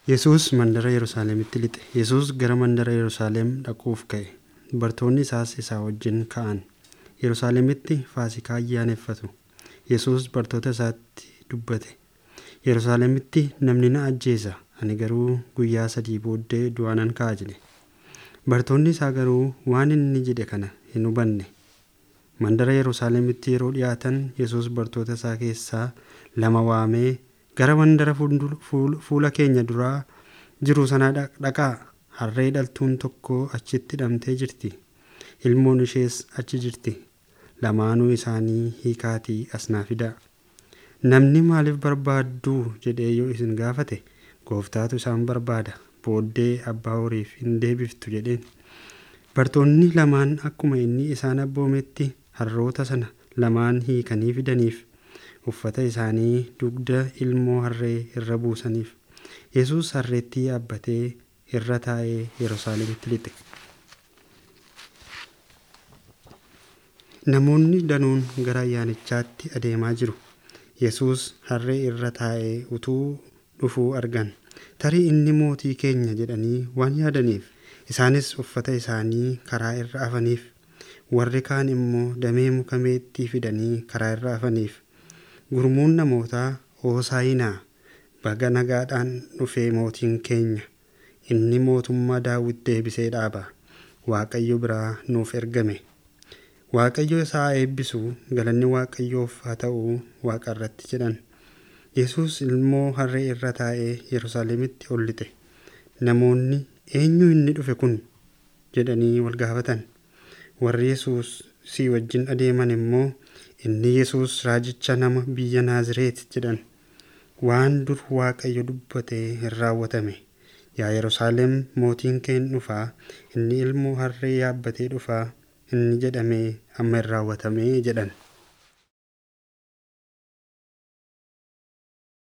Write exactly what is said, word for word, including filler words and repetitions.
Yesuus mandara Yerusaalemitti lixe. Yesuus gara mandara Yerusaalem dhaquuf ka'e. Bartoonni isaas isaa wajjin ka'an. Yerusaalemitti Faasikaa ayyaaneffatu. Yesuus bartoota isaatti dubbate. Yerusaalemitti namni na ajjeesa, ani garuu guyyaa sadii booddee du'aanan ka'a jedhe. Bartoonni isaa garuu waan inni jedhe kana hin hubanne. Mandara Yerusaalemitti yeroo dhiyaatan Yesuus bartoota isaa keessaa lama waamee gara mandara fuula keenya duraa jiru sanaa dhaqaa, harree dhaltuun tokko achitti hidhamtee jirti, ilmoon ishees achi jirti, lamaanuu isaanii hiikaatii as naa fidaa. Namni maaliif barbaaddu jedhee yoo isin gaafate, gooftaatu isaan barbaada, booddee abbaa horiif hin deebiftu jedheen. Bartoonni lamaan akkuma inni isaan abboometti harroota sana lamaan hiikanii fidaniif. Uffata isaanii dugda ilmoo harree irra buusaniif. Yesuus harreetti yaabbatee irra taa'ee Yerusaalemitti lixe. Namoonni danuun gara ayyaanichaatti adeemaa jiru. Yesuus harree irra taa'ee utuu dhufuu argan. Tarii inni mootii keenya jedhanii waan yaadaniif, isaanis uffata isaanii karaa irra afaniif. Warri kaan immoo damee muka meexxii fidanii karaa irra afaniif. Gurmuun namootaa hoosaayinaa, baga nagaadhaan dhufee mootiin keenya, inni mootummaa Daawit deebisee dhaaba, Waaqayyo biraa nuuf ergame. Waaqayyo isaa eebbisu, galanni Waaqayyoof haa ta'u Waaqa irratti jedhan. Yesuus ilmoo harree irra taa'ee Yerusaalemitti ol lixe. Namoonni eenyu inni dhufe kun jedhanii wal gaafatan. Warri Yesuus si wajjin adeeman immoo inni Yesuus raajicha nama biyya Naazreet jedhan. Waan dur Waaqayyo dubbate hin raawwatame. Yaa Yerusaalem, mootiin keen dhufaa, inni ilmoo harree yaabbatee dhufaa, inni jedhamee amma hin raawwatamee jedhan.